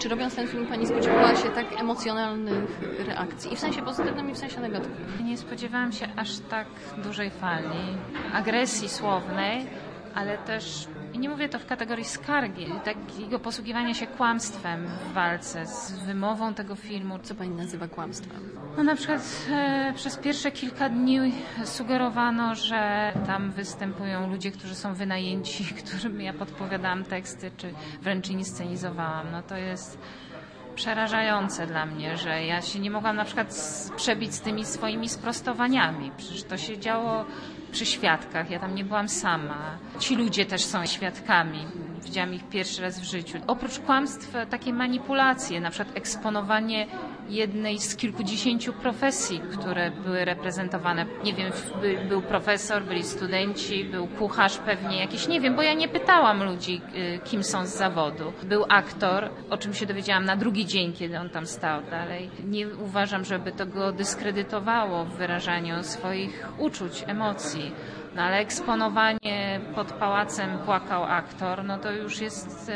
Czy robiąc ten film pani spodziewała się tak emocjonalnych reakcji? I w sensie pozytywnym, i w sensie negatywnym. Nie spodziewałam się aż tak dużej fali agresji słownej, ale też, i nie mówię to w kategorii skargi, takiego posługiwania się kłamstwem w walce z wymową tego filmu. Co pani nazywa kłamstwem? No na przykład przez pierwsze kilka dni sugerowano, że tam występują ludzie, którzy są wynajęci, którym ja podpowiadałam teksty, czy wręcz inscenizowałam. No to jest przerażające dla mnie, że ja się nie mogłam na przykład przebić z tymi swoimi sprostowaniami. Przecież to się działo przy świadkach, ja tam nie byłam sama. Ci ludzie też są świadkami. Widziałam ich pierwszy raz w życiu. Oprócz kłamstw takie manipulacje, na przykład eksponowanie jednej z kilkudziesięciu profesji, które były reprezentowane. Nie wiem, był profesor, byli studenci, był kucharz pewnie jakiś, nie wiem, bo ja nie pytałam ludzi, kim są z zawodu. Był aktor, o czym się dowiedziałam na drugi dzień, kiedy on tam stał dalej. Nie uważam, żeby to go dyskredytowało w wyrażaniu swoich uczuć, emocji. No ale eksponowanie pod pałacem płakał aktor, no to już jest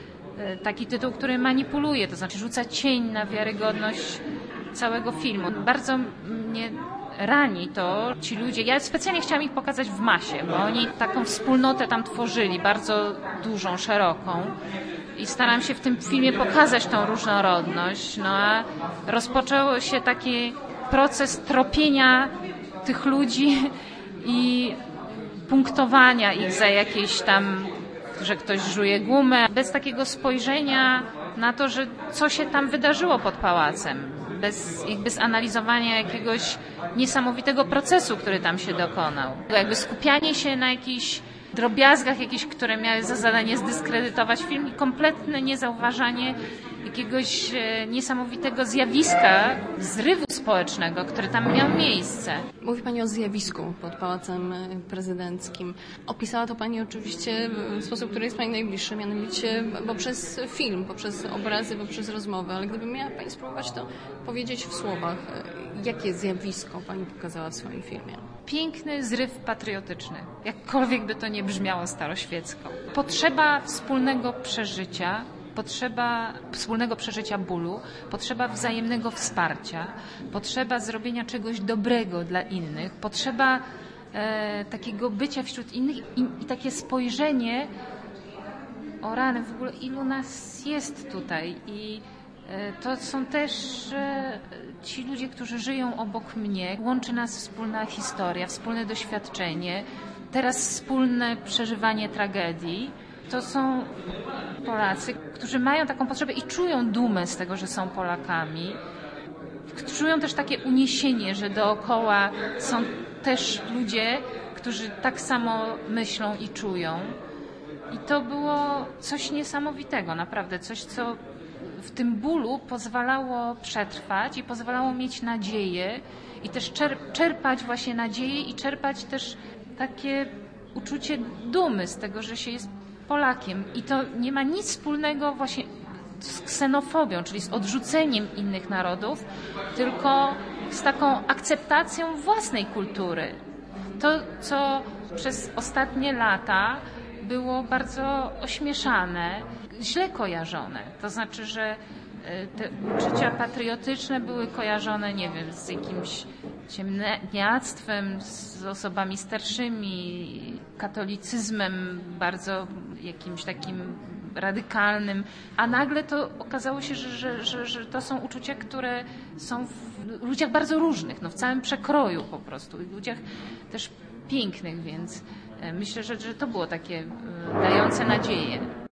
taki tytuł, który manipuluje, to znaczy rzuca cień na wiarygodność całego filmu. Bardzo mnie rani to ci ludzie. Ja specjalnie chciałam ich pokazać w masie, bo oni taką wspólnotę tam tworzyli, bardzo dużą, szeroką. I staram się w tym filmie pokazać tą różnorodność. No a rozpoczął się taki proces tropienia tych ludzi i punktowania ich za jakieś tam, że ktoś żuje gumę, bez takiego spojrzenia na to, że co się tam wydarzyło pod pałacem, bez analizowania jakiegoś niesamowitego procesu, który tam się dokonał. Jakby skupianie się na jakichś drobiazgach, które miały za zadanie zdyskredytować film i kompletne niezauważanie jakiegoś niesamowitego zjawiska, zrywu społecznego, który tam miał miejsce. Mówi pani o zjawisku pod Pałacem Prezydenckim. Opisała to pani oczywiście w sposób, który jest pani najbliższy, mianowicie poprzez film, poprzez obrazy, poprzez rozmowy, ale gdyby miała pani spróbować to powiedzieć w słowach, jakie zjawisko pani pokazała w swoim filmie? Piękny zryw patriotyczny, jakkolwiek by to nie brzmiało staroświecko. Potrzeba wspólnego przeżycia, potrzeba wspólnego przeżycia bólu, potrzeba wzajemnego wsparcia, potrzeba zrobienia czegoś dobrego dla innych, potrzeba takiego bycia wśród innych i takie spojrzenie, o rany, w ogóle ilu nas jest tutaj i to są też ci ludzie, którzy żyją obok mnie. Łączy nas wspólna historia, wspólne doświadczenie, teraz wspólne przeżywanie tragedii. To są Polacy, którzy mają taką potrzebę i czują dumę z tego, że są Polakami. Czują też takie uniesienie, że dookoła są też ludzie, którzy tak samo myślą i czują. I to było coś niesamowitego, naprawdę. Coś, co w tym bólu pozwalało przetrwać i pozwalało mieć nadzieję i też czerpać właśnie nadzieję i czerpać też takie uczucie dumy z tego, że się jest Polakiem. I to nie ma nic wspólnego właśnie z ksenofobią, czyli z odrzuceniem innych narodów, tylko z taką akceptacją własnej kultury. To, co przez ostatnie lata było bardzo ośmieszane, źle kojarzone. To znaczy, że te uczucia patriotyczne były kojarzone, nie wiem, z jakimś ciemniactwem, z osobami starszymi, katolicyzmem bardzo jakimś takim radykalnym, a nagle to okazało się, że to są uczucia, które są w ludziach bardzo różnych, no w całym przekroju po prostu, i w ludziach też pięknych, więc myślę, że to było takie dające nadzieję.